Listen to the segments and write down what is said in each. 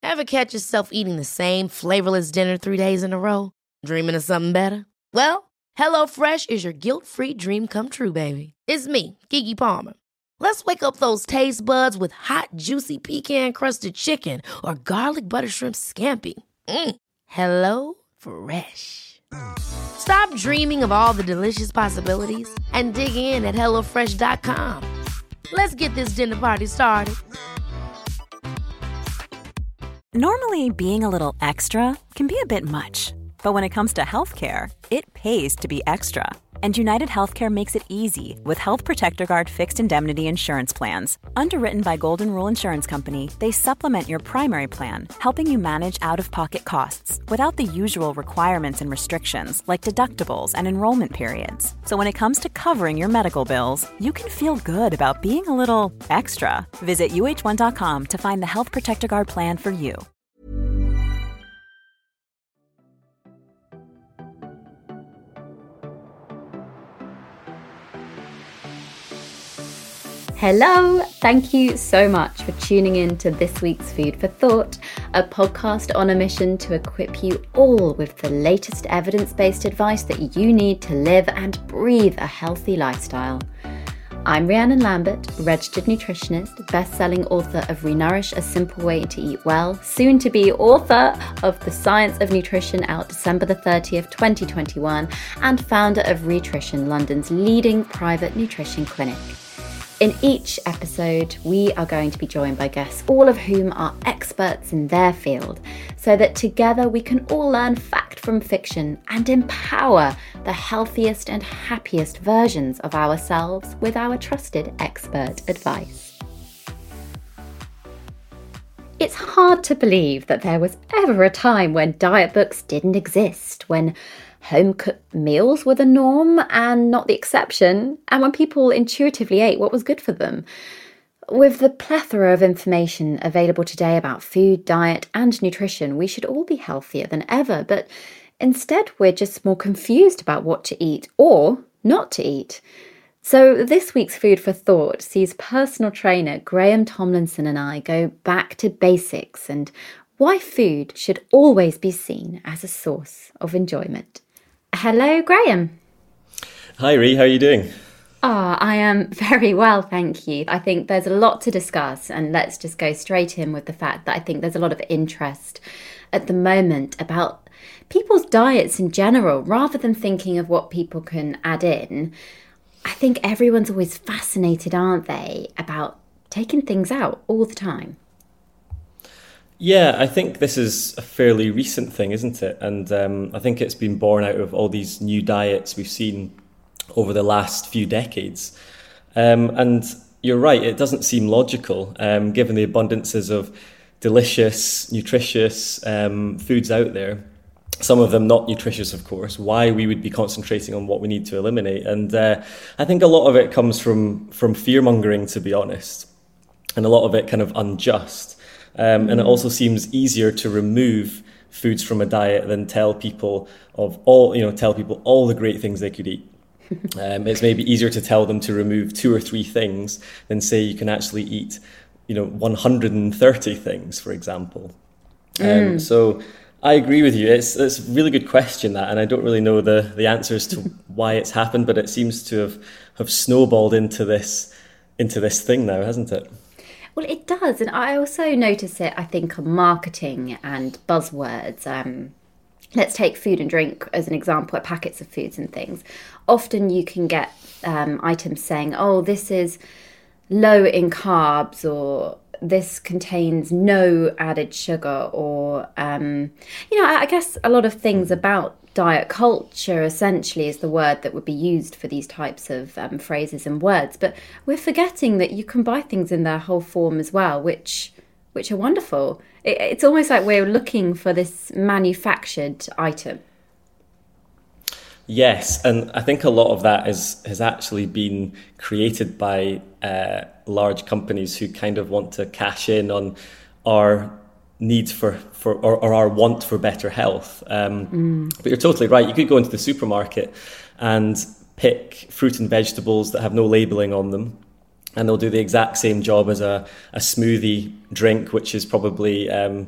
Ever catch yourself eating the same flavorless dinner 3 days in a row? Dreaming of something better? Well, HelloFresh is your guilt-free dream come true, baby. It's me, Keke Palmer. Let's wake up those taste buds with hot, juicy pecan-crusted chicken or garlic butter shrimp scampi. Hello Fresh. Stop dreaming of all the delicious possibilities and dig in at HelloFresh.com. Let's get this dinner party started. Normally, being a little extra can be a bit much. But when it comes to healthcare, it pays to be extra. And United Healthcare makes it easy with Health Protector Guard fixed indemnity insurance plans. Underwritten by Golden Rule Insurance Company, they supplement your primary plan, helping you manage out-of-pocket costs without the usual requirements and restrictions like deductibles and enrollment periods. So when it comes to covering your medical bills, you can feel good about being a little extra. Visit uh1.com to find the Health Protector Guard plan for you. Hello! Thank you so much for tuning in to this week's Food for Thought, a podcast on a mission to equip you all with the latest evidence-based advice that you need to live and breathe a healthy lifestyle. I'm Rhiannon Lambert, registered nutritionist, best-selling author of Renourish, A Simple Way to Eat Well, soon to be author of The Science of Nutrition, out December the 30th, 2021, and founder of Rhitrition, London's leading private nutrition clinic. In each episode, we are going to be joined by guests, all of whom are experts in their field, so that together we can all learn fact from fiction and empower the healthiest and happiest versions of ourselves with our trusted expert advice. It's hard to believe that there was ever a time when diet books didn't exist, when home-cooked meals were the norm and not the exception, and when people intuitively ate what was good for them. With the plethora of information available today about food, diet, and nutrition, we should all be healthier than ever, but instead we're just more confused about what to eat or not to eat. So this week's Food for Thought sees personal trainer Graham Tomlinson and I go back to basics and why food should always be seen as a source of enjoyment. Hello, Graham. Hi, Rhi. How are you doing? I am very well, thank you. I think there's a lot to discuss, and let's just go straight in with the fact that I think there's a lot of interest at the moment about people's diets in general, rather than thinking of what people can add in. I think everyone's always fascinated, aren't they, about taking things out all the time. Yeah, I think this is a fairly recent thing, isn't it? And I think it's been born out of all these new diets we've seen over the last few decades. And you're right, it doesn't seem logical, given the abundances of delicious, nutritious foods out there. Some of them not nutritious, of course, why we would be concentrating on what we need to eliminate. And I think a lot of it comes from fear-mongering, to be honest, and a lot of it kind of unjust. And it also seems easier to remove foods from a diet than tell people all the great things they could eat. It's maybe easier to tell them to remove 2 or 3 things than say you can actually eat, 130 things, for example. So I agree with you. It's a really good question, that, and I don't really know the answers to why it's happened, but it seems to have snowballed into this thing now, hasn't it? Well, it does. And I also notice it, I think, on marketing and buzzwords. Let's take food and drink as an example, at packets of foods and things. Often you can get items saying, oh, this is low in carbs, or this contains no added sugar, or, I guess a lot of things about diet culture essentially is the word that would be used for these types of phrases and words. But we're forgetting that you can buy things in their whole form as well, which are wonderful. It's almost like we're looking for this manufactured item. Yes, and I think a lot of that has actually been created by large companies who kind of want to cash in on our need for our want for better health. But you're totally right. You could go into the supermarket and pick fruit and vegetables that have no labelling on them, and they'll do the exact same job as a smoothie drink, which is probably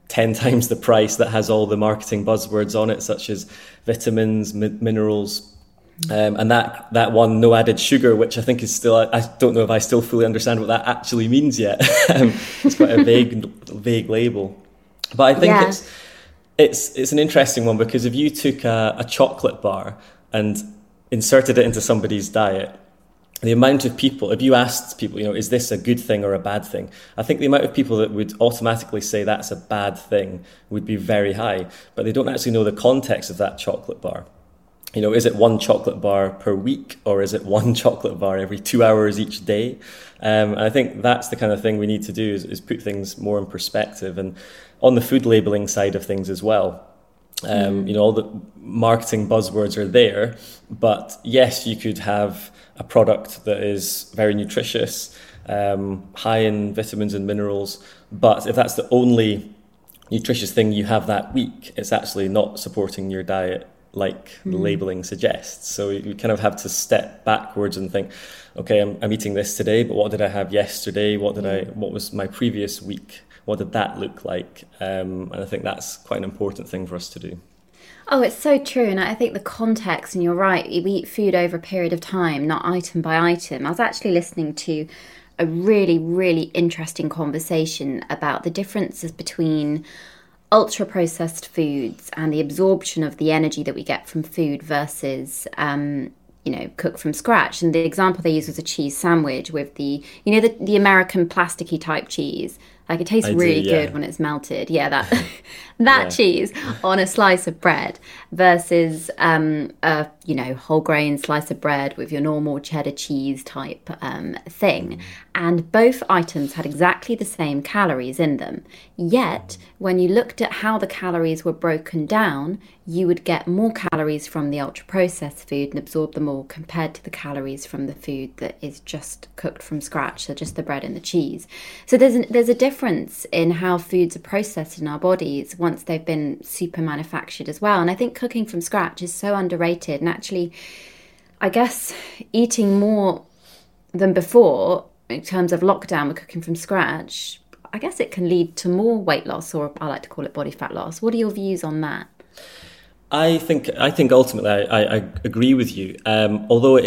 10 times the price that has all the marketing buzzwords on it, such as vitamins, minerals. And that one, no added sugar, which I think is still, I don't know if I still fully understand what that actually means yet. It's quite a vague label. But I think it's an interesting one, because if you took a chocolate bar and inserted it into somebody's diet, the amount of people, if you asked people, is this a good thing or a bad thing? I think the amount of people that would automatically say that's a bad thing would be very high, but they don't actually know the context of that chocolate bar. Is it one chocolate bar per week, or is it one chocolate bar every 2 hours each day? And I think that's the kind of thing we need to do, is put things more in perspective. And on the food labeling side of things as well, all the marketing buzzwords are there, but yes, you could have a product that is very nutritious, high in vitamins and minerals, but if that's the only nutritious thing you have that week, it's actually not supporting your diet like the labeling suggests. So you kind of have to step backwards and think, okay, I'm eating this today, but what did I have yesterday? What was my previous week? What did that look like? And I think that's quite an important thing for us to do. Oh, it's so true. And I think the context, and you're right, we eat food over a period of time, not item by item. I was actually listening to a really, really interesting conversation about the differences between ultra-processed foods and the absorption of the energy that we get from food versus, cooked from scratch. And the example they used was a cheese sandwich with the American plasticky type cheese. Like, it tastes really good when it's melted. Yeah, that cheese on a slice of bread versus a whole grain slice of bread with your normal cheddar cheese type thing. And both items had exactly the same calories in them. Yet, when you looked at how the calories were broken down, you would get more calories from the ultra-processed food and absorb them all compared to the calories from the food that is just cooked from scratch, so just the bread and the cheese. So there's a difference in how foods are processed in our bodies once they've been super manufactured as well. And I think cooking from scratch is so underrated. And actually, I guess eating more than before in terms of lockdown with cooking from scratch, I guess it can lead to more weight loss, or I like to call it body fat loss. What are your views on that? I think ultimately I agree with you. Although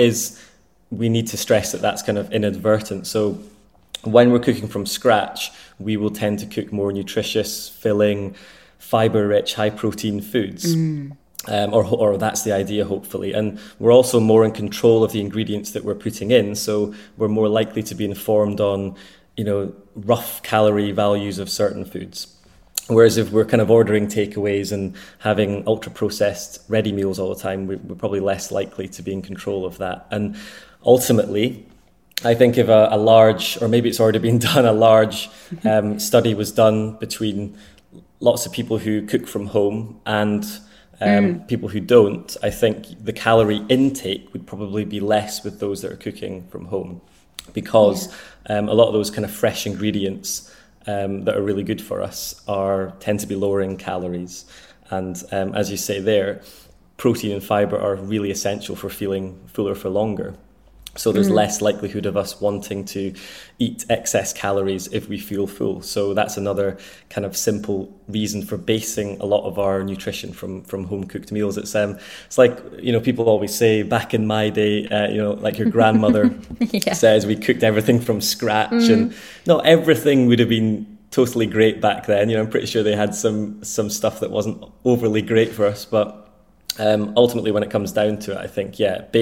we need to stress that that's kind of inadvertent. So when we're cooking from scratch, we will tend to cook more nutritious, filling, fibre-rich, high-protein foods. Or that's the idea, hopefully. And we're also more in control of the ingredients that we're putting in, so we're more likely to be informed on, rough calorie values of certain foods. Whereas if we're kind of ordering takeaways and having ultra-processed ready meals all the time, we're probably less likely to be in control of that. And ultimately, I think if a large, or maybe it's already been done, a large study was done between lots of people who cook from home and people who don't, I think the calorie intake would probably be less with those that are cooking from home, because a lot of those kind of fresh ingredients that are really good for us tend to be lower in calories. And as you say there, protein and fibre are really essential for feeling fuller for longer. So there's less likelihood of us wanting to eat excess calories if we feel full. So that's another kind of simple reason for basing a lot of our nutrition from home-cooked meals. It's like, people always say back in my day, like your grandmother says, we cooked everything from scratch. And not everything would have been totally great back then. I'm pretty sure they had some stuff that wasn't overly great for us. But ultimately, when it comes down to it, I think,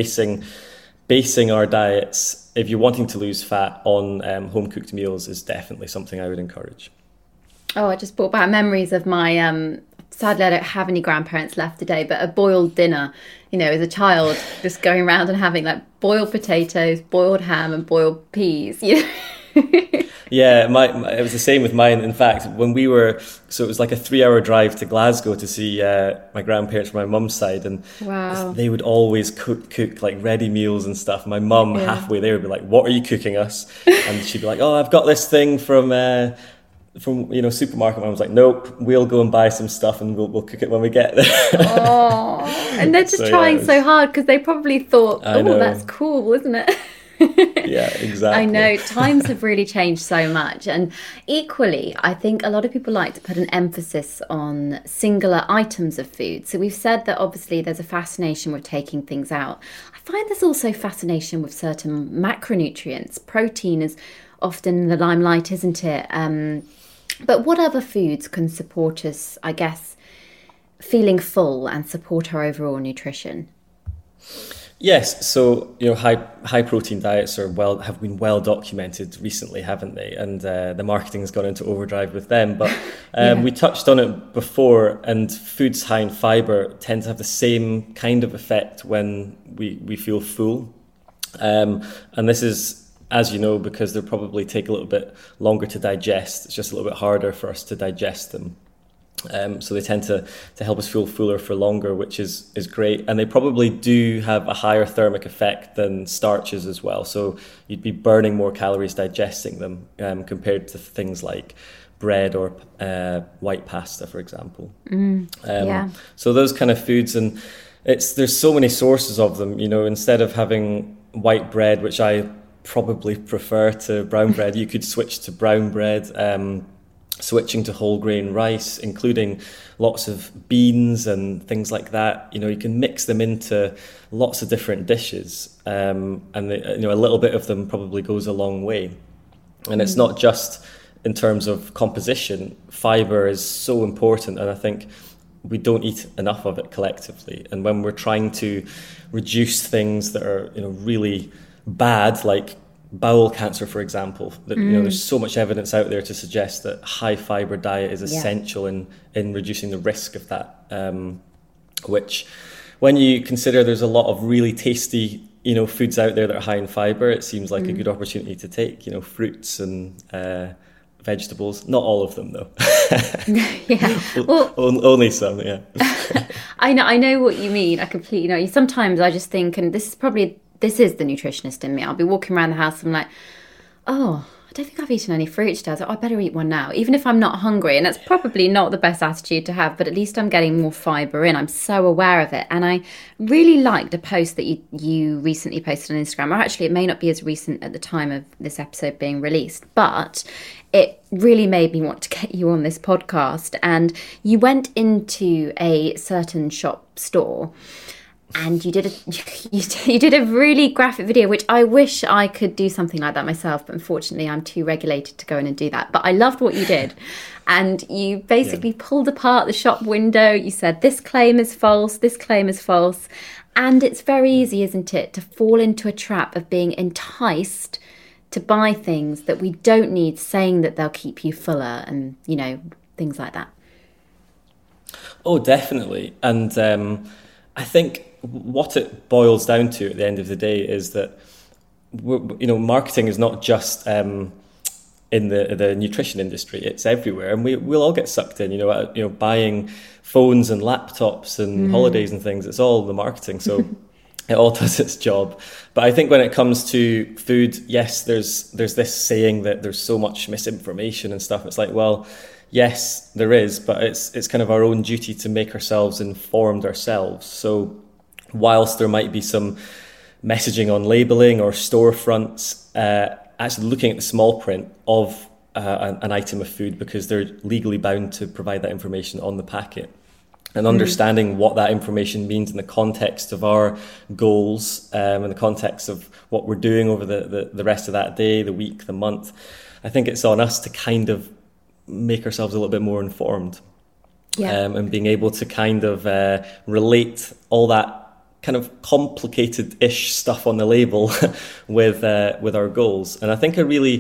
basing our diets, if you're wanting to lose fat, on home-cooked meals is definitely something I would encourage. Oh, I just brought back memories of my, sadly I don't have any grandparents left today, but a boiled dinner, as a child, just going around and having like boiled potatoes, boiled ham and boiled peas, Yeah, it was the same with mine. In fact, when it was like a 3-hour drive to Glasgow to see my grandparents from my mum's side, and they would always cook like ready meals and stuff. My mum halfway there would be like, "What are you cooking us?" And she'd be like, "Oh, I've got this thing from supermarket." And I was like, "Nope, we'll go and buy some stuff and we'll cook it when we get there." Oh, and they're just trying so hard because they probably thought, "Oh, that's cool, isn't it?" Yeah, exactly. I know, times have really changed so much. And equally, I think a lot of people like to put an emphasis on singular items of food. So we've said that obviously there's a fascination with taking things out. I find there's also fascination with certain macronutrients. Protein is often in the limelight, isn't it? But what other foods can support us, I guess, feeling full and support our overall nutrition? Yes, so high protein diets have been well documented recently, haven't they? And the marketing has gone into overdrive with them. But we touched on it before, and foods high in fibre tend to have the same kind of effect when we feel full. And this is, as you know, because they probably take a little bit longer to digest. It's just a little bit harder for us to digest them. So they tend to help us feel fuller for longer, which is great. And they probably do have a higher thermic effect than starches as well. So you'd be burning more calories digesting them compared to things like bread or white pasta, for example. So those kind of foods, and there's so many sources of them. Instead of having white bread, which I probably prefer to brown bread, you could switch to brown bread. Switching to whole grain rice, including lots of beans and things like that. You can mix them into lots of different dishes, and a little bit of them probably goes a long way. And it's not just in terms of composition. Fibre is so important, and I think we don't eat enough of it collectively. And when we're trying to reduce things that are really bad, like bowel cancer, for example, that there's so much evidence out there to suggest that high fibre diet is essential in reducing the risk of that, which when you consider there's a lot of really tasty foods out there that are high in fibre, it seems like a good opportunity to take fruits and vegetables. Not all of them though. Only some. I know what you mean. I completely know. Sometimes I just think, and this is the nutritionist in me. I'll be walking around the house and I'm like, oh, I don't think I've eaten any fruit today. I was like, I better eat one now, even if I'm not hungry. And that's probably not the best attitude to have, but at least I'm getting more fibre in. I'm so aware of it. And I really liked a post that you recently posted on Instagram, or actually it may not be as recent at the time of this episode being released, but it really made me want to get you on this podcast. And you went into a certain shop store and you did a really graphic video, which I wish I could do something like that myself, but unfortunately I'm too regulated to go in and do that. But I loved what you did. And you basically pulled apart the shop window. You said, this claim is false, this claim is false. And it's very easy, isn't it, to fall into a trap of being enticed to buy things that we don't need, saying that they'll keep you fuller and, things like that. Oh, definitely. And I think what it boils down to at the end of the day is that marketing is not just in the nutrition industry; it's everywhere, and we'll all get sucked in. Buying phones and laptops and holidays and things. It's all the marketing, so it all does its job. But I think when it comes to food, yes, there's this saying that there's so much misinformation and stuff. It's like, well, yes, there is, but it's kind of our own duty to make ourselves informed ourselves. So whilst there might be some messaging on labelling or storefronts, actually looking at the small print of an item of food, because they're legally bound to provide that information on the packet, and understanding what that information means in the context of our goals, in the context of what we're doing over the rest of that day, the week, the month. I think it's on us to kind of make ourselves a little bit more informed, and being able to kind of relate all that kind of complicated-ish stuff on the label with our goals. And I think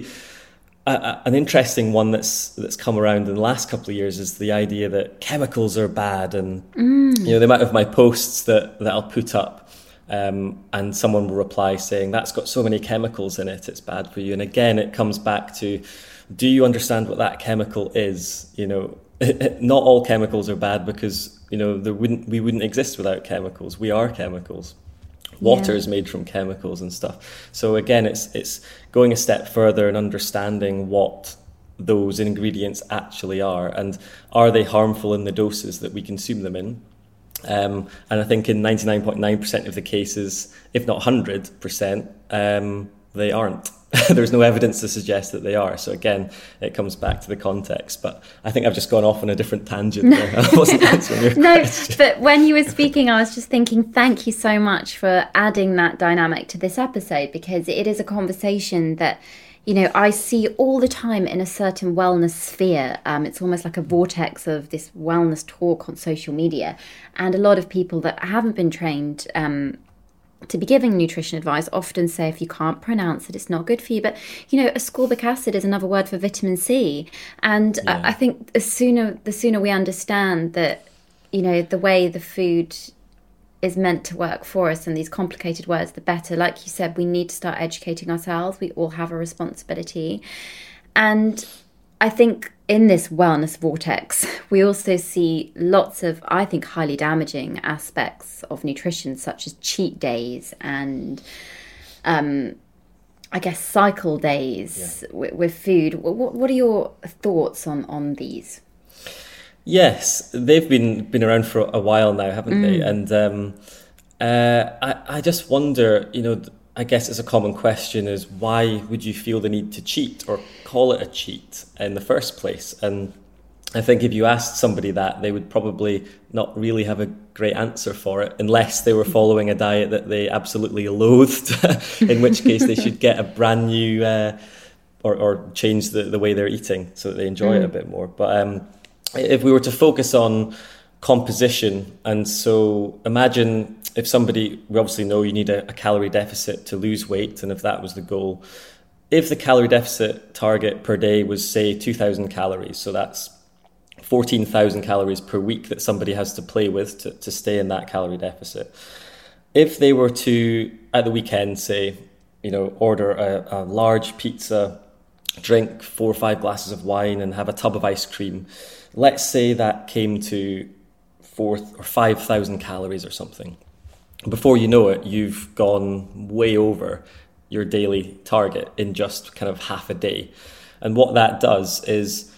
an interesting one that's come around in the last couple of years is the idea that chemicals are bad, and the amount of my posts that I'll put up, and someone will reply saying that's got so many chemicals in it, it's bad for you. And again, it comes back to, do you understand what that chemical is? Not all chemicals are bad, because we wouldn't exist without chemicals. We are chemicals. Water is made from chemicals and stuff. So again, it's going a step further and understanding what those ingredients actually are, and are they harmful in the doses that we consume them in. And I think in 99.9% of the cases, if not 100%, they aren't. There's no evidence to suggest that they are. So again, it comes back to the context. But I think I've just gone off on a different tangent there. I wasn't answering your question. But when you were speaking, I was just thinking, thank you so much for adding that dynamic to this episode, because it is a conversation that, you know, I see all the time in a certain wellness sphere. It's almost like a vortex of this wellness talk on social media. And a lot of people that haven't been trained to be giving nutrition advice often say, if you can't pronounce it, it's not good for you. But, you know, ascorbic acid is another word for vitamin C. And I think the sooner we understand that, you know, the way the food is meant to work for us and these complicated words, the better. Like you said, we need to start educating ourselves. We all have a responsibility. And I think in this wellness vortex, we also see lots of, I think, highly damaging aspects of nutrition, such as cheat days and, I guess, cycle days with food. What are your thoughts on these? Yes, they've been around for a while now, haven't they? And I just wonder, you know, I guess it's a common question is, why would you feel the need to cheat or call it a cheat in the first place? And I think if you asked somebody that, they would probably not really have a great answer for it, unless they were following a diet that they absolutely loathed, in which case they should get a brand new or change the way they're eating so that they enjoy it a bit more. But if we were to focus on composition, and so imagine if somebody, we obviously know you need a calorie deficit to lose weight, and if that was the goal, if the calorie deficit target per day was, say, 2,000 calories, so that's 14,000 calories per week that somebody has to play with to stay in that calorie deficit. If they were to, at the weekend, say, you know, order a large pizza, drink 4 or 5 glasses of wine and have a tub of ice cream, let's say that came to 4,000 or 5,000 calories or something. Before you know it, you've gone way over your daily target in just kind of half a day. And what that does is,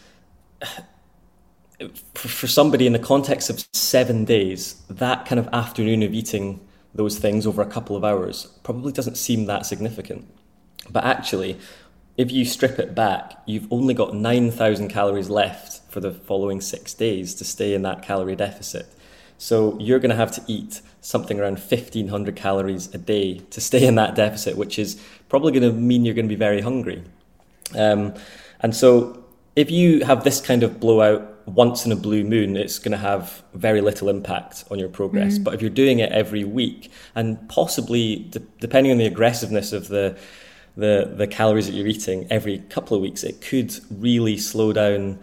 for somebody in the context of 7 days, that kind of afternoon of eating those things over a couple of hours probably doesn't seem that significant. But actually, if you strip it back, you've only got 9,000 calories left for the following 6 days to stay in that calorie deficit. So you're going to have to eat something around 1,500 calories a day to stay in that deficit, which is probably going to mean you're going to be very hungry. And so if you have this kind of blowout once in a blue moon, it's going to have very little impact on your progress. But if you're doing it every week, and possibly depending on the aggressiveness of the calories that you're eating every couple of weeks, it could really slow down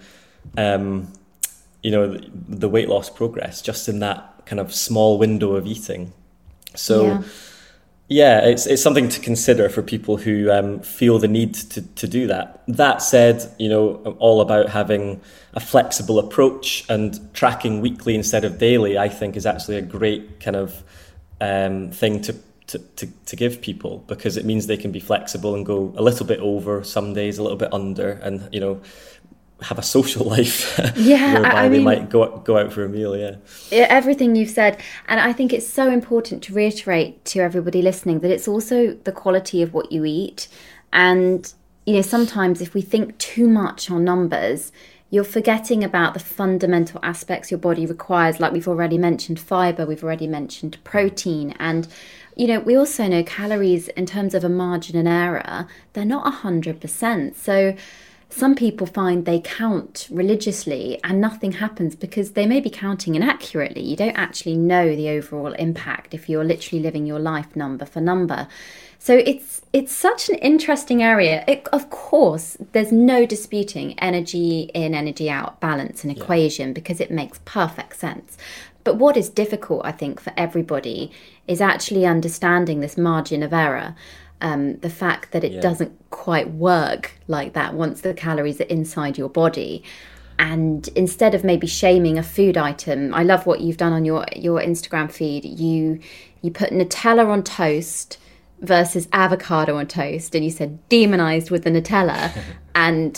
you know, the weight loss progress just in that kind of small window of eating. So it's something to consider for people who feel the need to do that. That said, you know, I'm all about having a flexible approach, and tracking weekly instead of daily, I think, is actually a great kind of thing to give people, because it means they can be flexible and go a little bit over some days, a little bit under, and, you know, have a social life whereby they might go out for a meal. Everything you've said. And I think it's so important to reiterate to everybody listening that it's also the quality of what you eat. And, you know, sometimes if we think too much on numbers, you're forgetting about the fundamental aspects your body requires. Like we've already mentioned fiber, we've already mentioned protein, and, you know, we also know calories in terms of a margin of error, they're not 100%. So some people find they count religiously and nothing happens because they may be counting inaccurately. You don't actually know the overall impact if you're literally living your life number for number. So it's such an interesting area. Of course, there's no disputing energy in, energy out balance and equation, because it makes perfect sense. But what is difficult, I think, for everybody is actually understanding this margin of error. The fact that it doesn't quite work like that once the calories are inside your body. And instead of maybe shaming a food item, I love what you've done on your Instagram feed. You put Nutella on toast versus avocado on toast, and you said demonized with the Nutella. And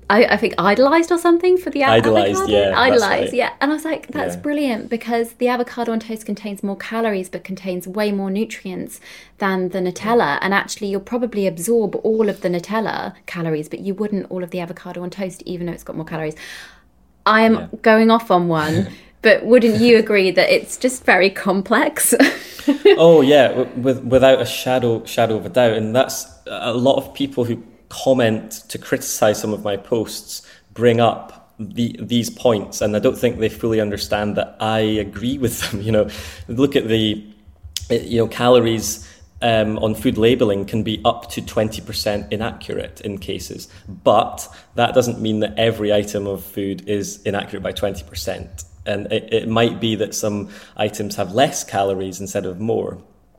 I think idolised or something for the Idolised, avocado. yeah, Idolised, right. yeah. And I was like, that's Yeah. brilliant, because the avocado on toast contains more calories but contains way more nutrients than the Nutella. And actually, you'll probably absorb all of the Nutella calories, but you wouldn't all of the avocado on toast, even though it's got more calories. I'm going off on one, but wouldn't you agree that it's just very complex? Oh yeah, without a shadow of a doubt, and that's a lot of people who comment to criticize some of my posts bring up these points, and I don't think they fully understand that I agree with them. Look at the calories on food labeling can be up to 20% inaccurate in cases, but that doesn't mean that every item of food is inaccurate by 20%. And it might be that some items have less calories instead of more.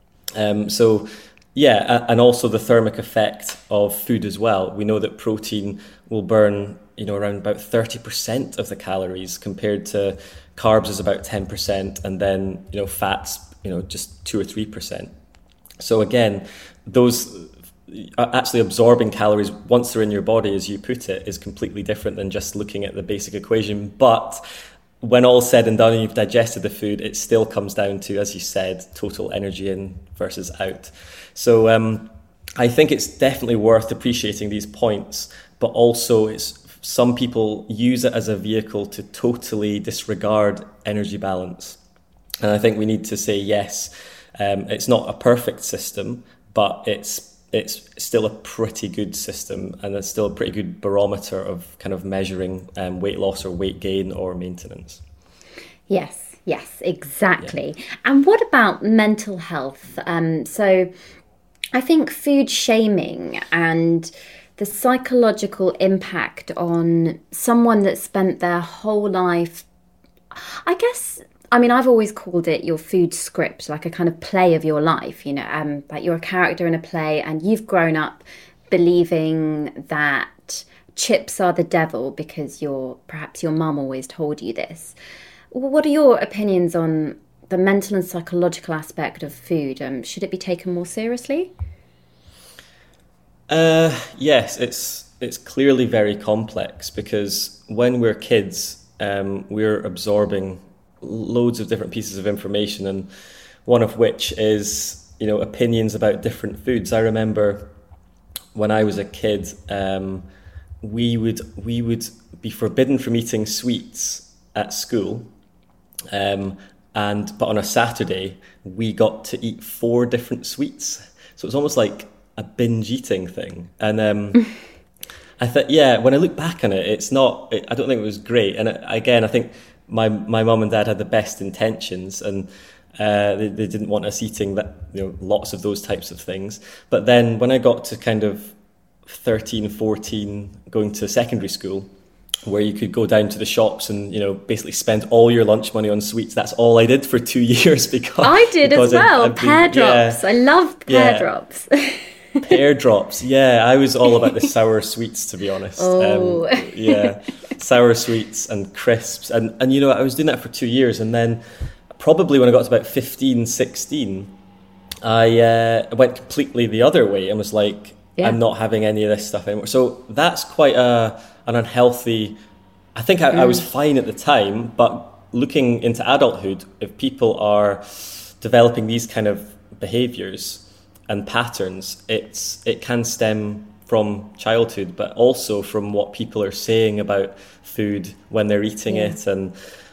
And also the thermic effect of food as well. We know that protein will burn, around about 30% of the calories, compared to carbs is about 10%, and then, fats, just 2 or 3%. So again, those actually absorbing calories once they're in your body, as you put it, is completely different than just looking at the basic equation. But when all's said and done and you've digested the food, it still comes down to, as you said, total energy in versus out. So I think it's definitely worth appreciating these points, but also some people use it as a vehicle to totally disregard energy balance. And I think we need to say, yes, it's not a perfect system, but it's still a pretty good system, and it's still a pretty good barometer of kind of measuring weight loss or weight gain or maintenance. Yes, exactly. Yeah. And what about mental health? So I think food shaming and the psychological impact on someone that spent their whole life, I've always called it your food script, like a kind of play of your life, like you're a character in a play and you've grown up believing that chips are the devil because perhaps your mum always told you this. What are your opinions on the mental and psychological aspect of food? Should it be taken more seriously? Yes, it's clearly very complex, because when we're kids, we're absorbing loads of different pieces of information, and one of which is opinions about different foods. I remember when I was a kid, we would be forbidden from eating sweets at school, but on a Saturday we got to eat 4 different sweets, so it's almost like a binge eating thing. And I thought, when I look back on it, I don't think it was great. And again, I think my mum and dad had the best intentions, and they didn't want us eating lots of those types of things. But then when I got to kind of 13, 14, going to secondary school, where you could go down to the shops and basically spend all your lunch money on sweets, that's all I did for 2 years. Because I did as well. Pear drops. I loved pear drops. Pear drops, I was all about the sour sweets, to be honest. Oh. Sour sweets and crisps, and I was doing that for 2 years, and then probably when I got to about 15, 16, I went completely the other way and was like, I'm not having any of this stuff anymore. So that's quite an unhealthy. I think I was fine at the time, but looking into adulthood, if people are developing these kind of behaviours and patterns, it can stem from childhood, but also from what people are saying about food when they're eating it. And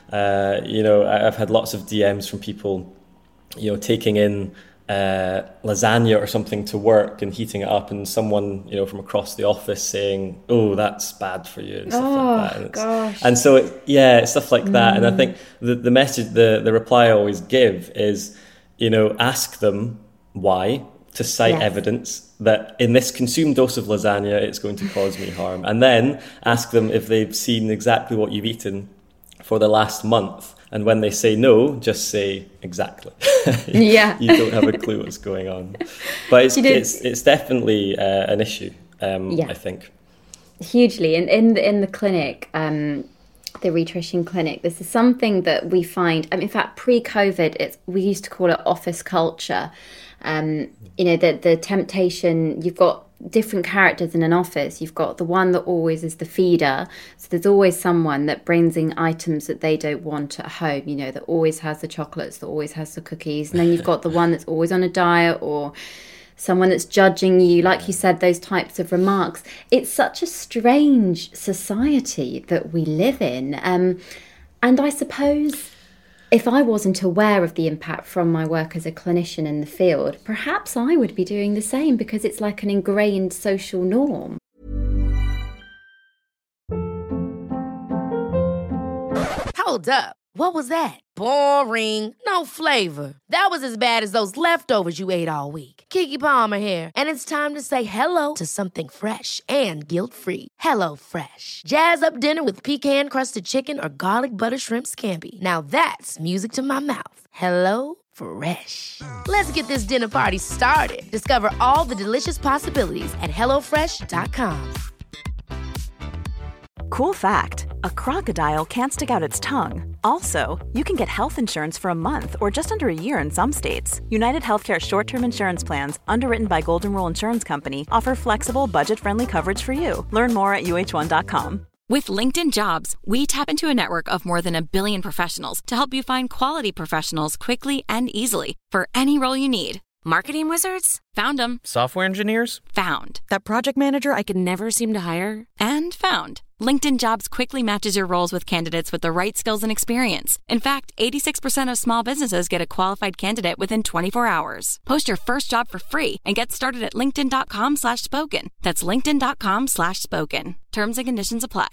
I've had lots of DMs from people taking in lasagna or something to work and heating it up, and someone from across the office saying, "Oh, that's bad for you," and stuff like that. And gosh. And so it's stuff like that. And I think the message, the reply I always give is, ask them why, to cite evidence that in this consumed dose of lasagna, it's going to cause me harm. And then ask them if they've seen exactly what you've eaten for the last month. And when they say no, just say exactly. You don't have a clue what's going on. But it's definitely an issue, I think. Hugely. And in the clinic, the Rhitrition Clinic, this is something that we find, in fact, pre-COVID, we used to call it office culture. The temptation, you've got different characters in an office. You've got the one that always is the feeder. So there's always someone that brings in items that they don't want at home, you know, that always has the chocolates, that always has the cookies. And then you've got the one that's always on a diet, or someone that's judging you, like you said, those types of remarks. It's such a strange society that we live in. And I suppose if I wasn't aware of the impact from my work as a clinician in the field, perhaps I would be doing the same, because it's like an ingrained social norm. Hold up. What was that? Boring. No flavor. That was as bad as those leftovers you ate all week. Keke Palmer here, and it's time to say hello to something fresh and guilt-free. Hello Fresh. Jazz up dinner with pecan-crusted chicken or garlic butter shrimp scampi. Now that's music to my mouth. Hello Fresh. Let's get this dinner party started. Discover all the delicious possibilities at hellofresh.com. Cool fact, a crocodile can't stick out its tongue. Also, you can get health insurance for a month or just under a year in some states. United Healthcare short-term insurance plans, underwritten by Golden Rule Insurance Company, offer flexible, budget-friendly coverage for you. Learn more at uh1.com. With LinkedIn Jobs, we tap into a network of more than 1 billion professionals to help you find quality professionals quickly and easily for any role you need. Marketing wizards? Found them. Software engineers? Found. That project manager I could never seem to hire? And found. LinkedIn Jobs quickly matches your roles with candidates with the right skills and experience. In fact, 86% of small businesses get a qualified candidate within 24 hours. Post your first job for free and get started at linkedin.com/spoken. That's linkedin.com/spoken. Terms and conditions apply.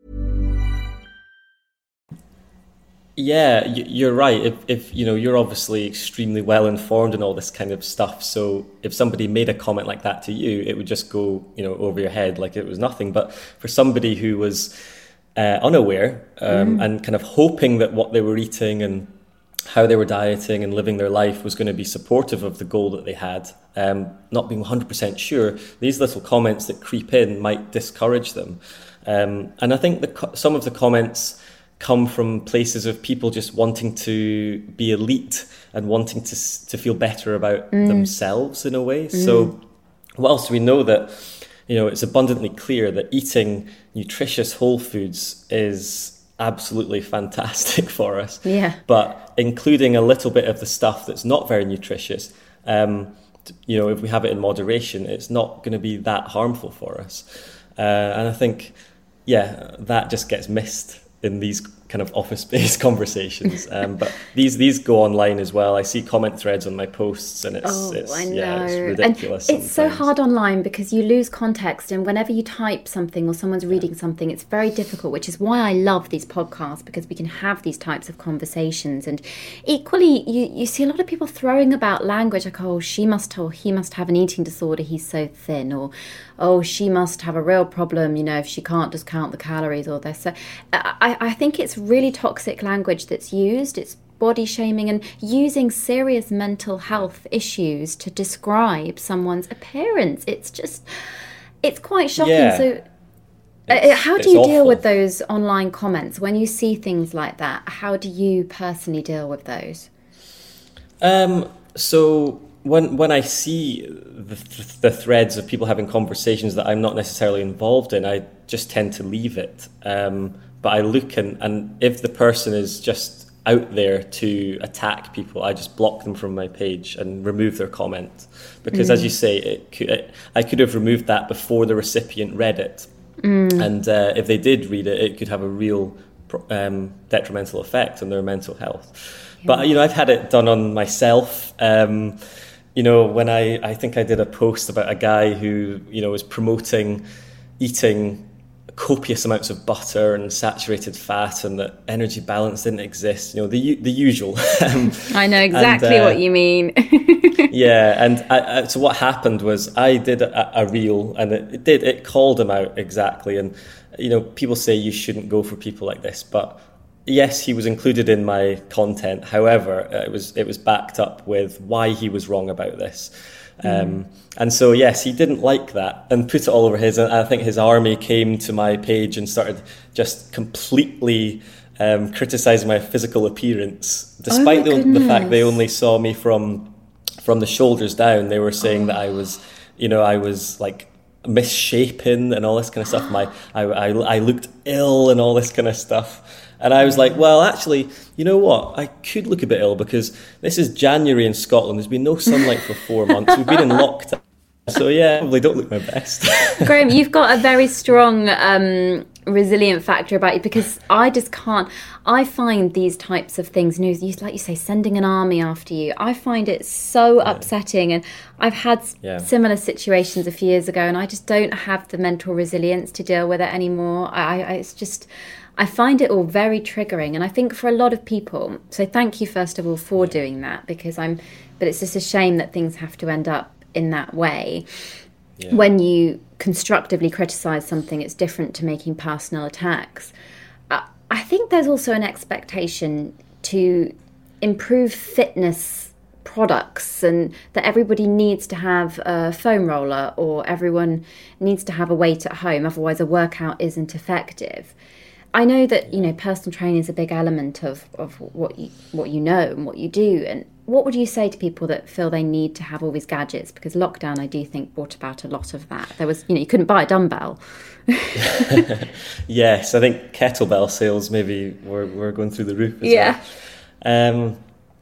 Yeah, you're right. If you know, you're obviously extremely well informed in all this kind of stuff. So if somebody made a comment like that to you, it would just go, you know, over your head like it was nothing. But for somebody who was unaware and kind of hoping that what they were eating and how they were dieting and living their life was going to be supportive of the goal that they had, not being 100% sure, these little comments that creep in might discourage them. And I think some of the comments come from places of people just wanting to be elite and wanting to feel better about themselves in a way. So whilst we know that, you know, it's abundantly clear that eating nutritious whole foods is absolutely fantastic for us, but including a little bit of the stuff that's not very nutritious, you know, if we have it in moderation, it's not going to be that harmful for us. And I think, that just gets missed in these kind of office-based conversations, but these go online as well. I see comment threads on my posts, and it's ridiculous. And it's so hard online because you lose context, and whenever you type something or someone's reading something, it's very difficult. Which is why I love these podcasts, because we can have these types of conversations. And equally, you see a lot of people throwing about language like, "Oh, he must have an eating disorder. He's so thin," or "Oh, she must have a real problem, you know, if she can't just count the calories," or this. So I think it's really toxic language that's used. It's body shaming and using serious mental health issues to describe someone's appearance. It's quite shocking. Yeah. So how do you deal with those online comments when you see things like that? How do you personally deal with those? So when I see the threads of people having conversations that I'm not necessarily involved in, I just tend to leave it. But I look and if the person is just out there to attack people, I just block them from my page and remove their comment. Because as you say, I could have removed that before the recipient read it. And if they did read it, it could have a real detrimental effect on their mental health. Yeah. But, you know, I've had it done on myself. You know, when I think I did a post about a guy who, you know, was promoting eating copious amounts of butter and saturated fat, and that energy balance didn't exist. You know, the usual. I know exactly what you mean. Yeah, and so what happened was I did a reel, and it called him out exactly. And you know, people say you shouldn't go for people like this, but yes, he was included in my content. However, it was backed up with why he was wrong about this. And so, yes, he didn't like that and put it all over his. I think his army came to my page and started just completely criticizing my physical appearance, despite the fact they only saw me from the shoulders down. They were saying that I was like misshapen and all this kind of stuff. I looked ill and all this kind of stuff. And I was like, well, actually, you know what? I could look a bit ill because this is January in Scotland. There's been no sunlight for 4 months. We've been in lockdown. So yeah, I probably don't look my best. Graham, you've got a very strong resilient factor about you, because I just can't. I find these types of things, like you say, sending an army after you, I find it so upsetting. And I've had similar situations a few years ago, and I just don't have the mental resilience to deal with it anymore. I find it all very triggering, and I think for a lot of people, so thank you first of all for doing that, because but it's just a shame that things have to end up in that way. When you constructively criticize something, it's different to making personal attacks. I think there's also an expectation to improve fitness products, and that everybody needs to have a foam roller, or everyone needs to have a weight at home, otherwise a workout isn't effective. I know that, personal training is a big element of what you know and what you do. And what would you say to people that feel they need to have all these gadgets? Because lockdown, I do think, brought about a lot of that. There was, you couldn't buy a dumbbell. Yes, I think kettlebell sales maybe were going through the roof as well.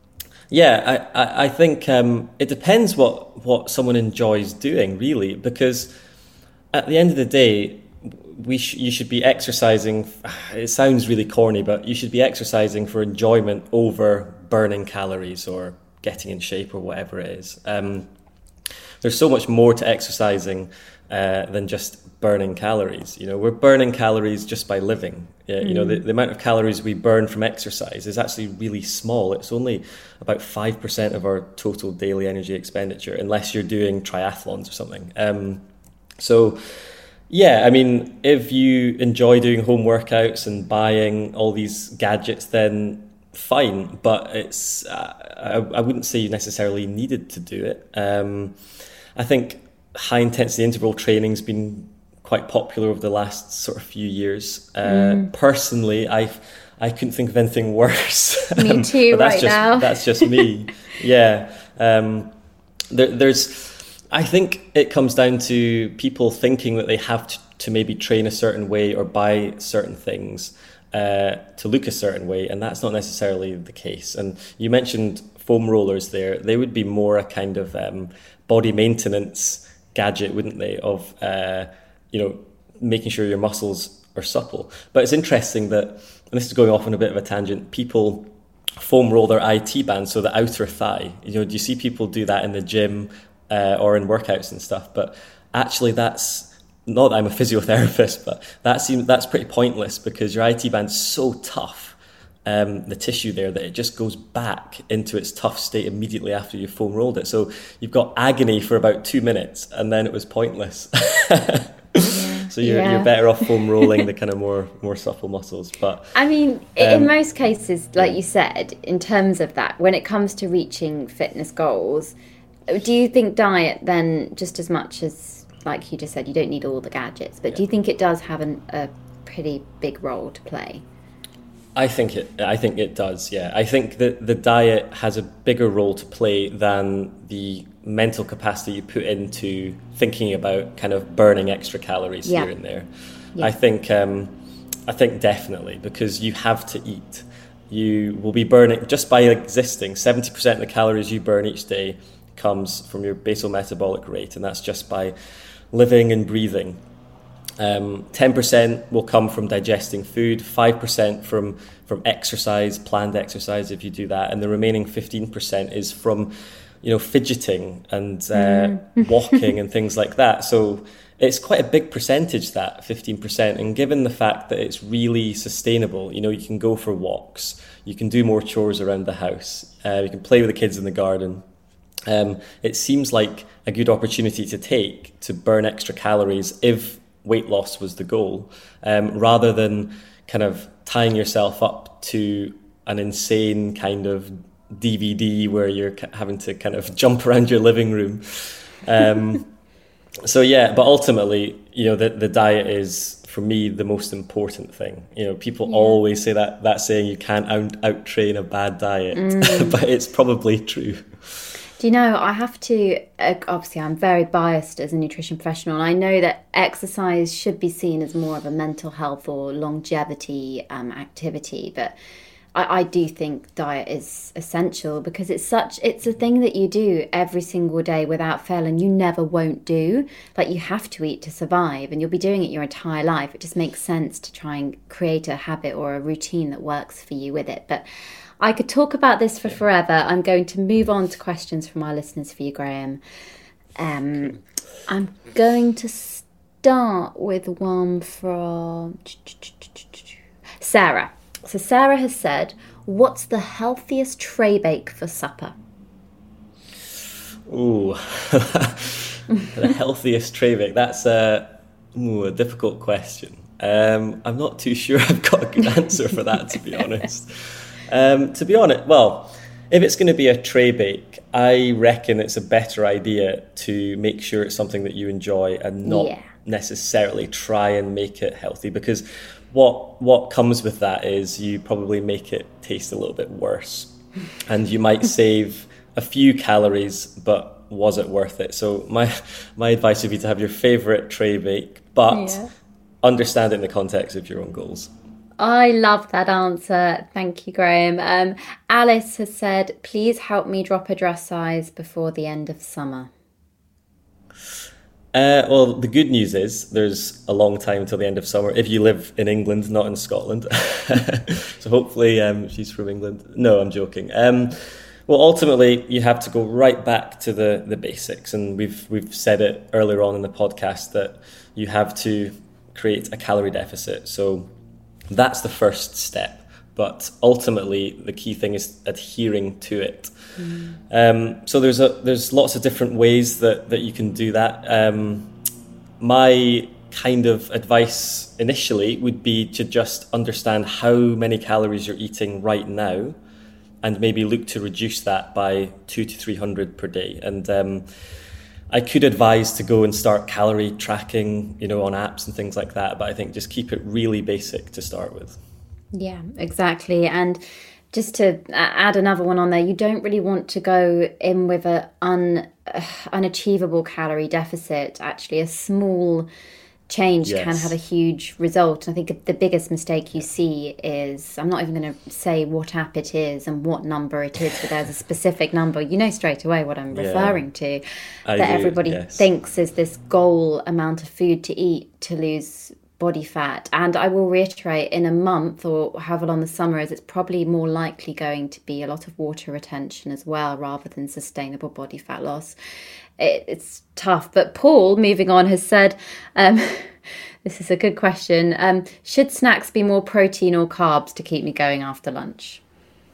I think it depends what someone enjoys doing, really, because at the end of the day, you should be exercising. It sounds really corny, but you should be exercising for enjoyment over burning calories or getting in shape or whatever it is. There's so much more to exercising than just burning calories. We're burning calories just by living. The amount of calories we burn from exercise is actually really small. It's only about 5% of our total daily energy expenditure, unless you're doing triathlons or something. Yeah, I mean, if you enjoy doing home workouts and buying all these gadgets, then fine. But it's I wouldn't say you necessarily needed to do it. I think high-intensity interval training's been quite popular over the last sort of few years. Personally, I couldn't think of anything worse. Me too, now. That's just me. Yeah. I think it comes down to people thinking that they have to maybe train a certain way or buy certain things to look a certain way, and that's not necessarily the case. And you mentioned foam rollers there. They would be more a kind of body maintenance gadget, wouldn't they, of making sure your muscles are supple. But it's interesting that, and this is going off on a bit of a tangent, people foam roll their IT band, so the outer thigh. Do you see people do that in the gym or in workouts and stuff? But actually, that's not that I'm a physiotherapist, but that's pretty pointless, because your IT band's so tough, the tissue there, that it just goes back into its tough state immediately after you've foam rolled it. So you've got agony for about 2 minutes, and then it was pointless. So you're better off foam rolling the kind of more supple muscles. But I mean, in most cases, like you said, in terms of that, when it comes to reaching fitness goals, do you think diet then, just as much as, like you just said, you don't need all the gadgets, but do you think it does have a pretty big role to play? I think it does, yeah. I think that the diet has a bigger role to play than the mental capacity you put into thinking about kind of burning extra calories here and there. Yeah. I think definitely, because you have to eat. You will be burning, just by existing, 70% of the calories you burn each day comes from your basal metabolic rate, and that's just by living and breathing. 10% will come from digesting food, 5% from exercise, planned exercise if you do that, and the remaining 15% is from fidgeting and walking and things like that. So it's quite a big percentage, that 15%, and given the fact that it's really sustainable, you can go for walks, you can do more chores around the house, you can play with the kids in the garden. It seems like a good opportunity to take to burn extra calories if weight loss was the goal, rather than kind of tying yourself up to an insane kind of DVD where you're having to kind of jump around your living room. But ultimately, the diet is, for me, the most important thing. People always say that saying, you can't out train a bad diet, but it's probably true. Do you know, I have to, obviously I'm very biased as a nutrition professional, and I know that exercise should be seen as more of a mental health or longevity activity, but I do think diet is essential because it's a thing that you do every single day without fail, and you never won't do. Like, you have to eat to survive, and you'll be doing it your entire life. It just makes sense to try and create a habit or a routine that works for you with it. But I could talk about this for forever. I'm going to move on to questions from our listeners for you, Graham. I'm going to start with one from Sarah. So Sarah has said, what's the healthiest tray bake for supper? Ooh, the healthiest tray bake. That's a difficult question. I'm not too sure I've got a good answer for that, to be honest. Well, if it's going to be a tray bake, I reckon it's a better idea to make sure it's something that you enjoy and not necessarily try and make it healthy, because what comes with that is you probably make it taste a little bit worse, and you might save a few calories, but was it worth it? So my advice would be to have your favourite tray bake, but understand it in the context of your own goals. I love that answer. Thank you, Graham. Alice has said, please help me drop a dress size before the end of summer. Well, the good news is there's a long time until the end of summer if you live in England, not in Scotland. So hopefully she's from England. No, I'm joking. Well, ultimately, you have to go right back to the basics. And we've said it earlier on in the podcast that you have to create a calorie deficit. So that's the first step. But ultimately, the key thing is adhering to it. So there's lots of different ways that you can do that. My kind of advice initially would be to just understand how many calories you're eating right now, and maybe look to reduce that by 200 to 300 per day. And I could advise to go and start calorie tracking, on apps and things like that. But I think just keep it really basic to start with. Yeah, exactly. And just to add another one on there, you don't really want to go in with an unachievable calorie deficit. Actually, a small change can have a huge result. I think the biggest mistake you see is, I'm not even going to say what app it is and what number it is, but there's a specific number. You know straight away what I'm referring to. Everybody thinks is this goal amount of food to eat to lose body fat. And I will reiterate, in a month or however long the summer is, it's probably more likely going to be a lot of water retention as well, rather than sustainable body fat loss. It's tough. But Paul, moving on, has said, this is a good question, should snacks be more protein or carbs to keep me going after lunch?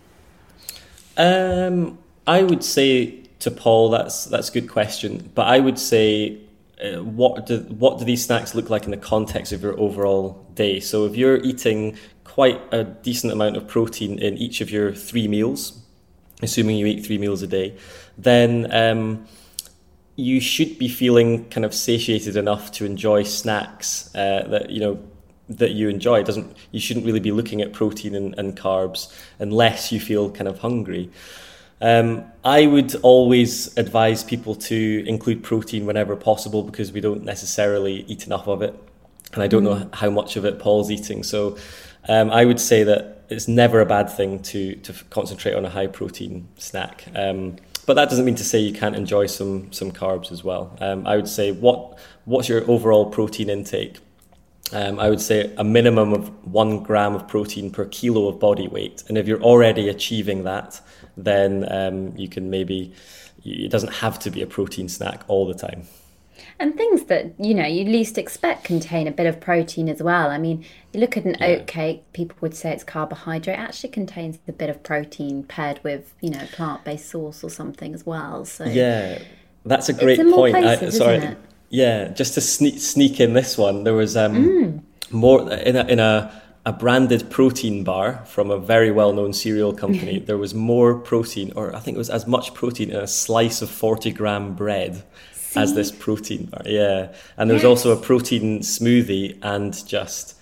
I would say to Paul, that's a good question. But I would say, what do these snacks look like in the context of your overall day? So if you're eating quite a decent amount of protein in each of your 3 meals, assuming you eat 3 meals a day, then you should be feeling kind of satiated enough to enjoy snacks that you enjoy. You shouldn't really be looking at protein and carbs unless you feel kind of hungry. I would always advise people to include protein whenever possible, because we don't necessarily eat enough of it. And I don't know how much of it Paul's eating. So I would say that it's never a bad thing to concentrate on a high protein snack. But that doesn't mean to say you can't enjoy some carbs as well. I would say, what's your overall protein intake? I would say a minimum of 1 gram of protein per kilo of body weight. And if you're already achieving that, then you can it doesn't have to be a protein snack all the time. And things that, you least expect contain a bit of protein as well. I mean, you look at an oat cake, people would say it's carbohydrate. It actually contains a bit of protein paired with, plant-based sauce or something as well. So yeah, that's a great point. More places, isn't it? Yeah, just to sneak in this one, there was more in a branded protein bar from a very well-known cereal company. There was more protein, or I think it was as much protein in a slice of 40-gram bread as this protein bar. Yeah, and there was also a protein smoothie and just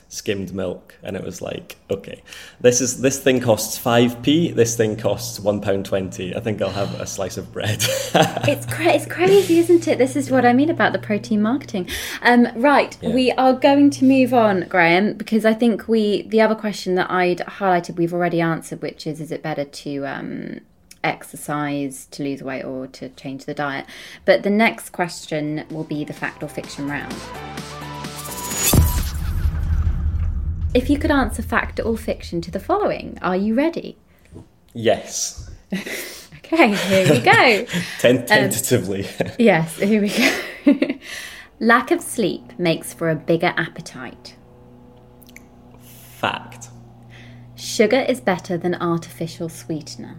skimmed milk, and it was like, okay, this thing costs 5p, this thing costs £1.20. I think I'll have a slice of bread. It's crazy, isn't it? This is what I mean about the protein marketing. Right, yeah. We are going to move on, Graham, because I think the other question that I'd highlighted we've already answered, which is it better to exercise to lose weight or to change the diet? But the next question will be the fact or fiction round. If you could answer fact or fiction to the following, are you ready? Yes. Okay, here we go. Tentatively. Yes, here we go. Lack of sleep makes for a bigger appetite. Fact. Sugar is better than artificial sweetener.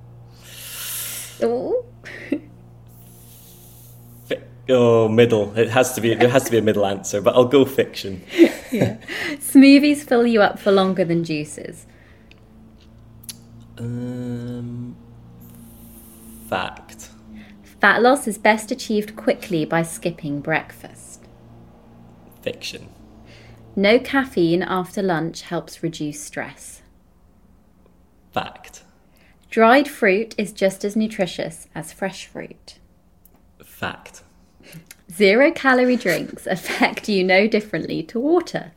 Oh. Middle. There has to be a middle answer, but I'll go fiction. Yeah. Smoothies fill you up for longer than juices. Fact. Fat loss is best achieved quickly by skipping breakfast. Fiction. No caffeine after lunch helps reduce stress. Fact. Dried fruit is just as nutritious as fresh fruit. Fact. 0-calorie drinks affect you no differently to water.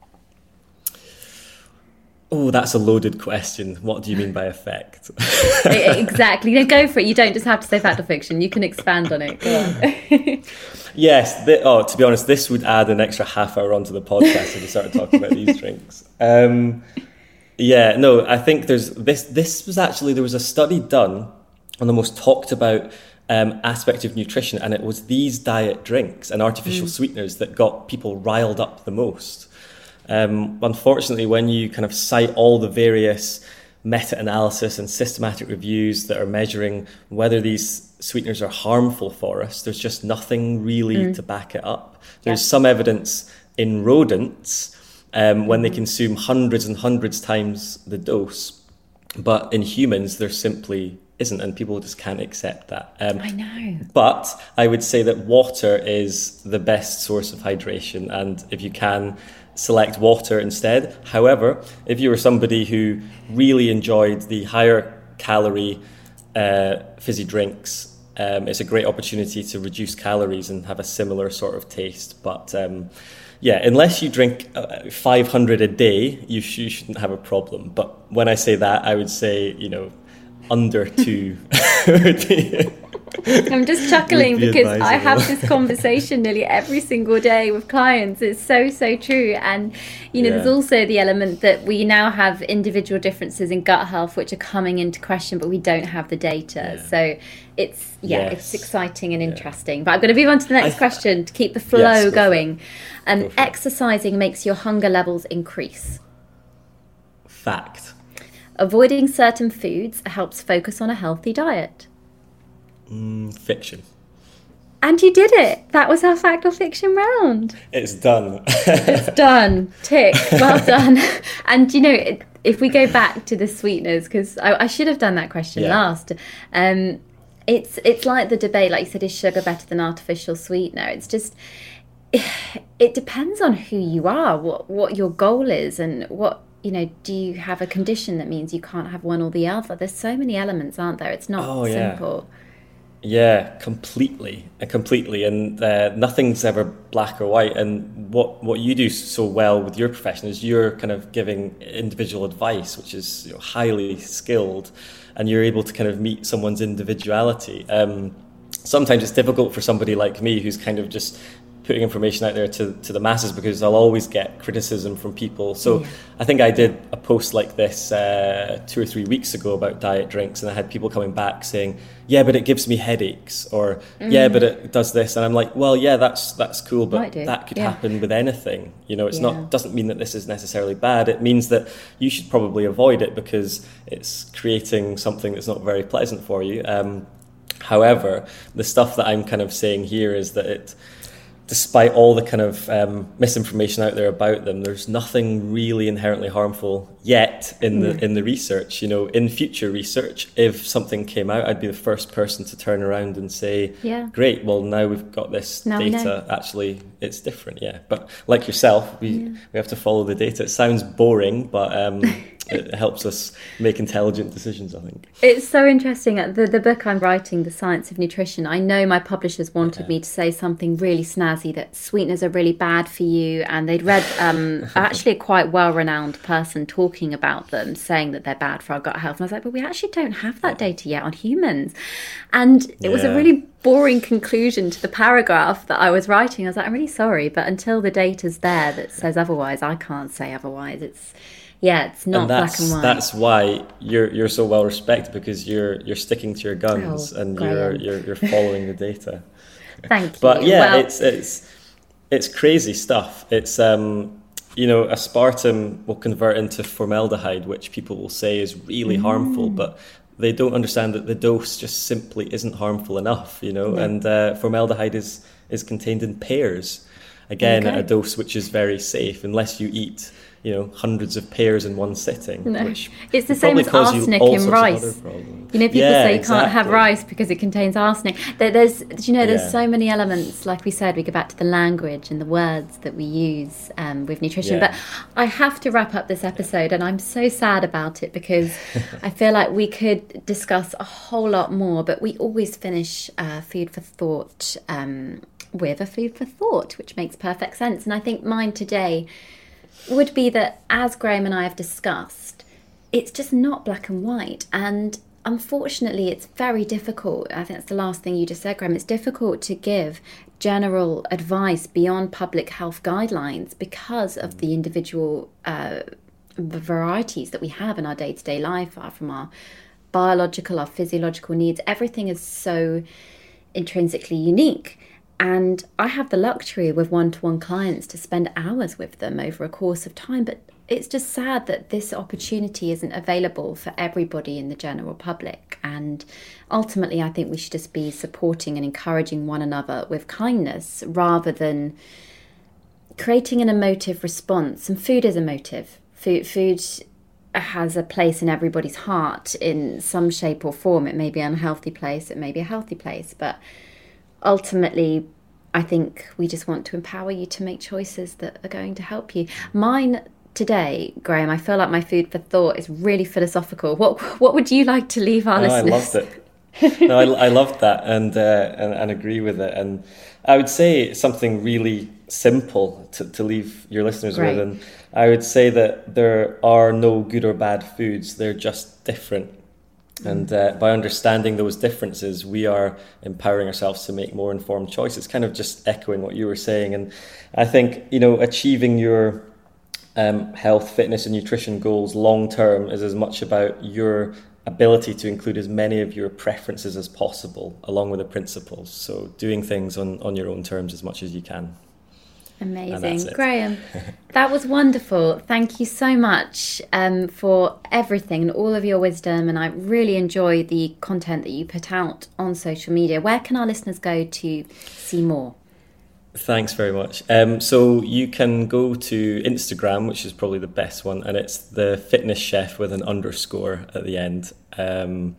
Oh, that's a loaded question. What do you mean by effect? Exactly. No, go for it. You don't just have to say fact or fiction. You can expand on it. Go on. Yes. To be honest, this would add an extra half hour onto the podcast if we started talking about these drinks. Yeah, no, I think there was a study done on the most talked about aspect of nutrition, and it was these diet drinks and artificial sweeteners that got people riled up the most. Unfortunately, when you kind of cite all the various meta-analysis and systematic reviews that are measuring whether these sweeteners are harmful for us, there's just nothing really to back it up. There's some evidence in rodents when they consume hundreds and hundreds times the dose, but in humans there simply isn't, and people just can't accept that. I know. But I would say that water is the best source of hydration, and if you can, select water instead. However, if you were somebody who really enjoyed the higher calorie fizzy drinks, it's a great opportunity to reduce calories and have a similar sort of taste. But unless you drink 500 a day, you shouldn't have a problem. But when I say that, I would say, under 2. I'm just chuckling because I have this conversation nearly every single day with clients. It's so true. And, there's also the element that we now have individual differences in gut health, which are coming into question, but we don't have the data. Yeah. So it's exciting and interesting. But I'm going to move on to the next question to keep the flow going. Exercising makes your hunger levels increase. Fact. Avoiding certain foods helps focus on a healthy diet. Fiction. And you did it. That was our fact or fiction round. It's done. It's done. Tick. Well done. And if we go back to the sweeteners, because I should have done that question last. It's like the debate, like you said, is sugar better than artificial sweetener? It's just, it depends on who you are, what your goal is, and what, do you have a condition that means you can't have one or the other? There's so many elements, aren't there? It's not simple. Yeah, completely. And nothing's ever black or white. And what you do so well with your profession is you're kind of giving individual advice, which is highly skilled, and you're able to kind of meet someone's individuality. Sometimes it's difficult for somebody like me who's kind of just putting information out there to the masses, because I'll always get criticism from people. So I think I did a post like this 2 or 3 weeks ago about diet drinks, and I had people coming back saying, yeah, but it gives me headaches, or yeah, but it does this. And I'm like, well, yeah, that's cool, but that could happen with anything. It's not, doesn't mean that this is necessarily bad. It means that you should probably avoid it because it's creating something that's not very pleasant for you. However, the stuff that I'm kind of saying here is that despite all the kind of misinformation out there about them, there's nothing really inherently harmful yet in the research. You know, in future research, if something came out, I'd be the first person to turn around and say, great, well, now we've got this data, actually it's different. But like yourself, we have to follow the data. It sounds boring, but it helps us make intelligent decisions, I think. It's so interesting. The book I'm writing, The Science of Nutrition, I know my publishers wanted me to say something really snazzy, that sweeteners are really bad for you, and they'd read actually a quite well-renowned person talking about them, saying that they're bad for our gut health. And I was like, but we actually don't have that data yet on humans. And it was a really boring conclusion to the paragraph that I was writing. I was like, I'm really sorry, but until the data's there that says otherwise, I can't say otherwise. It's not black and white. That's why you're so well respected, because you're sticking to your guns and you're following the data. Thank you. But it's crazy stuff. It's aspartame will convert into formaldehyde, which people will say is really harmful, but they don't understand that the dose just simply isn't harmful enough. And formaldehyde is contained in pears, again at a dose which is very safe, unless you eat hundreds of pears in one sitting. Which it's the same as arsenic in rice. People say you can't have rice because it contains arsenic. There's so many elements. Like we said, we go back to the language and the words that we use with nutrition. But I have to wrap up this episode, and I'm so sad about it, because I feel like we could discuss a whole lot more, but we always finish Food for Thought with a food for thought, which makes perfect sense. And I think mine today would be that, as Graham and I have discussed, it's just not black and white. And unfortunately, it's very difficult. I think that's the last thing you just said, Graham. It's difficult to give general advice beyond public health guidelines because of the individual varieties that we have in our day-to-day life, from our biological, our physiological needs. Everything is so intrinsically unique. And I have the luxury with one-to-one clients to spend hours with them over a course of time. But it's just sad that this opportunity isn't available for everybody in the general public. And ultimately, I think we should just be supporting and encouraging one another with kindness, rather than creating an emotive response. And food is emotive. Food has a place in everybody's heart in some shape or form. It may be an unhealthy place, it may be a healthy place, but ultimately, I think we just want to empower you to make choices that are going to help you. Mine today, Graham, I feel like my food for thought is really philosophical. What would you like to leave our listeners? I loved it. I loved that and agree with it. And I would say something really simple to leave your listeners with. And I would say that there are no good or bad foods. They're just different. And by understanding those differences, we are empowering ourselves to make more informed choices, kind of just echoing what you were saying. And I think, achieving your health, fitness and nutrition goals long term is as much about your ability to include as many of your preferences as possible, along with the principles. So doing things on your own terms as much as you can. Amazing. Graham, that was wonderful. Thank you so much for everything and all of your wisdom. And I really enjoy the content that you put out on social media. Where can our listeners go to see more? Thanks very much. So you can go to Instagram, which is probably the best one, and it's the Fitness Chef with an underscore at the end. And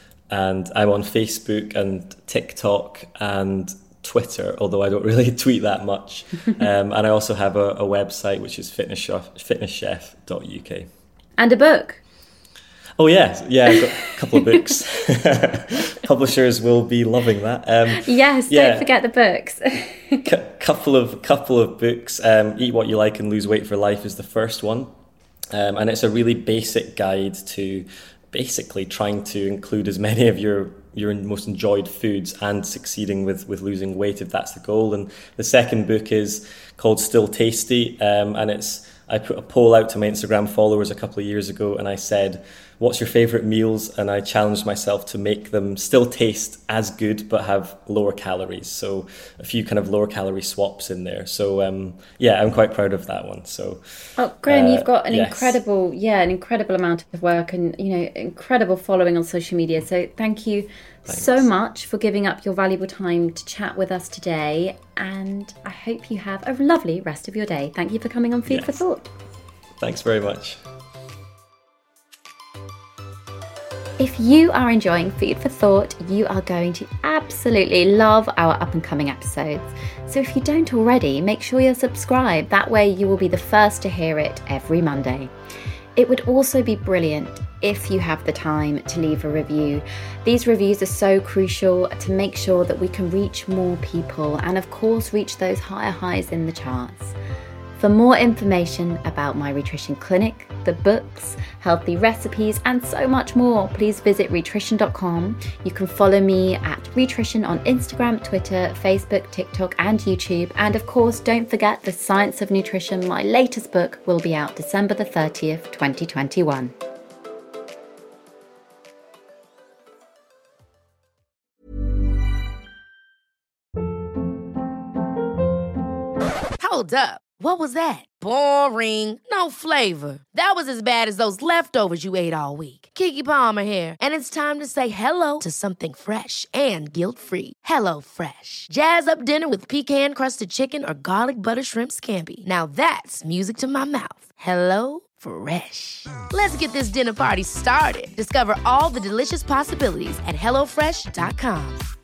I'm on Facebook and TikTok and Twitter, although I don't really tweet that much. And I also have a website, which is fitnesschef.uk. And a book. Oh yeah, I've got a couple of books. Publishers will be loving that. Yes, don't forget the books. Couple of books. Eat What You Like and Lose Weight for Life is the first one, and it's a really basic guide to basically trying to include as many of your most enjoyed foods and succeeding with losing weight, if that's the goal. And the second book is called Still Tasty, and I put a poll out to my Instagram followers a couple of years ago, and I said, what's your favourite meals? And I challenged myself to make them still taste as good, but have lower calories. So a few kind of lower calorie swaps in there. So I'm quite proud of that one. So, Graham, you've got an yes. incredible amount of work and, incredible following on social media. So thank you so much for giving up your valuable time to chat with us today. And I hope you have a lovely rest of your day. Thank you for coming on Food for Thought. Thanks very much. If you are enjoying Food for Thought, you are going to absolutely love our up-and-coming episodes. So if you don't already, make sure you're subscribed. That way you will be the first to hear it every Monday. It would also be brilliant if you have the time to leave a review. These reviews are so crucial to make sure that we can reach more people and, of course, reach those higher highs in the charts. For more information about my Rhitrition Clinic, the books, healthy recipes, and so much more, please visit rhitrition.com. You can follow me at Rhitrition on Instagram, Twitter, Facebook, TikTok, and YouTube. And of course, don't forget The Science of Nutrition, my latest book, will be out December the 30th, 2021. Hold up. What was that? Boring. No flavor. That was as bad as those leftovers you ate all week. Keke Palmer here. And it's time to say hello to something fresh and guilt-free. Hello Fresh. Jazz up dinner with pecan-crusted chicken or garlic butter shrimp scampi. Now that's music to my mouth. Hello Fresh. Let's get this dinner party started. Discover all the delicious possibilities at HelloFresh.com.